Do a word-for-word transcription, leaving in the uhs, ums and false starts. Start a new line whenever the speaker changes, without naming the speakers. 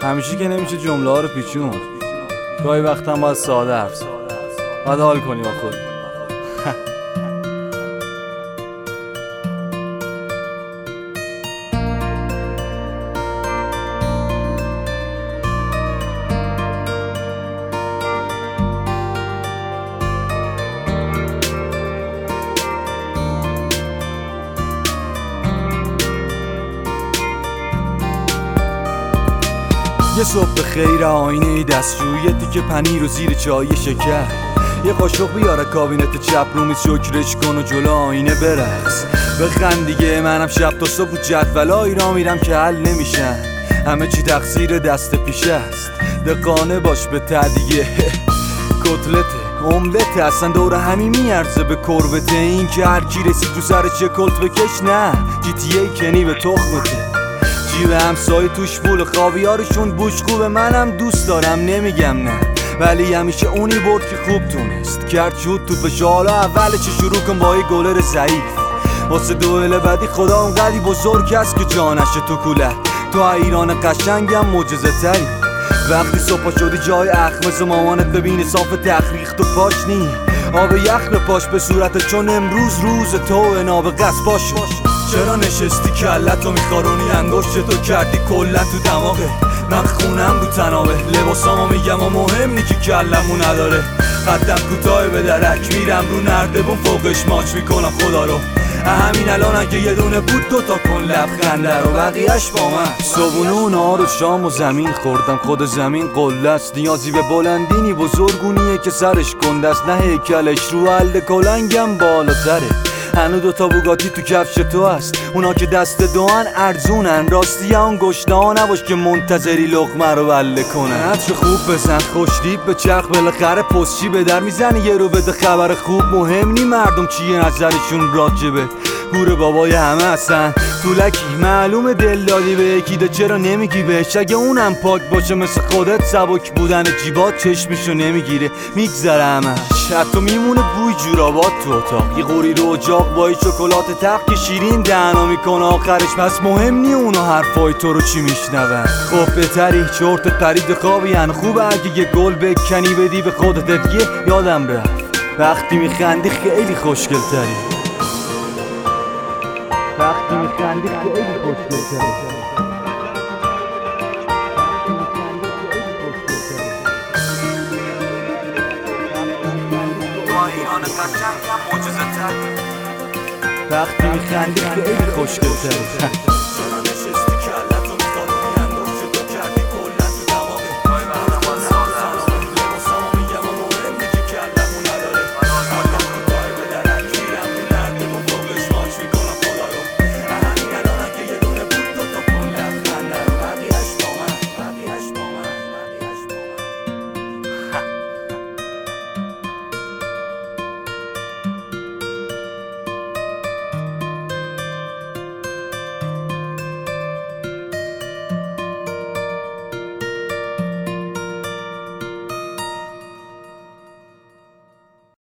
همیشه که نمیشه جمله ها رو پیچون. گاهی وقتا باید ساده حرف زد، باید حال کنی با خودی. یه صبح خیر آینه ای دستشویی، یه تیکه پنیر و زیر چای شکر، یه قاشق بیاره کابینت چپ رو میز شکرش کن و جلو آینه برقص. بخند دیگه، منم شب تا صبح جدولایی را میرم که حل نمیشن، همه چی تقصیر دست پیش است. دقانه باش به تعدیه کتلته املته، اصلا دوره همین میارزه به کربته. این که هر کی رسید تو سر چه کلت بکش، نه جی تی ای کنی به تخمته. جیب همسایه توش پول خاویارشون بوش خوبه، منم دوست دارم نمیگم نه، ولی همیشه اونی برد که خوب تونست کرد شد تو بشه. حالا اول چه شروع کن با یه گلر ضعیف، واسه دوئل بعدی خدا اونقدی بزرگ هست که جانشه تو کولت. تو ایران قشنگم معجزه تری، وقتی صبح شدی جای اخمز مامانت ببینی صاف تخریخ تو پاش نی، آب یخ به پاش به صورتت، چون امروز روز تو ناب قصد پاشو. چرا نشستی کلت رو میخارونی، انگشت تو کردی کلت تو دماغه. من خونم رو تنابه، لباسامو میگم و مهم نی که کلمو نداره. قدم کوتاه به درک میرم رو نردبون، فوقش ماچ میکنم خدا رو. همین الان که یه دونه بود دوتا کن لبخنده رو، بقیهش با من. صبونه و نهار و شام و زمین خوردم، خود زمین قله است، نیازی به بلندینی بزرگونیه که سرش کنده است، نه هیکلش رو حل کلنگم بالاتره. هنو دوتا بوگاتی تو کفش تو هست، اونا که دست دوان ارزونن، راستی اون گشنه ها نباش که منتظری لقمه رو بله کنن. عطر خوب بزن خوشتیب به چرخ، بالاخره پستچی به در میزنی یه رو بده خبر خوب. مهم نی مردم چیه نظرشون راجبه، گور بابای همه هستن طولکی، معلومه دل دادی به یکی ده، چرا نمیگی بهش اگه اونم پاک باشه مثل خودت؟ سبک بودن جیبات چشمشو نمیگیره، میگذره همش، حتی میمونه بوی جورابات تو اتاق. یه قوری رو اجاق با شکلات تق که شیرین دهنا میکنه آخرش، پس مهم نی اونا حرفای تو رو چی میشنون. خب بهتری چرتت پرید خوابی هن، خوبه اگه یه گل بکنی بدی به خودت دیگه. یادم رفت وقتی میخندی خیلی خوشگل تری، وقتی میخندی خیلی خوشگل تری. ایران قشنگم معجزه تر، وقتی میخندی خیلی خوشگل تری.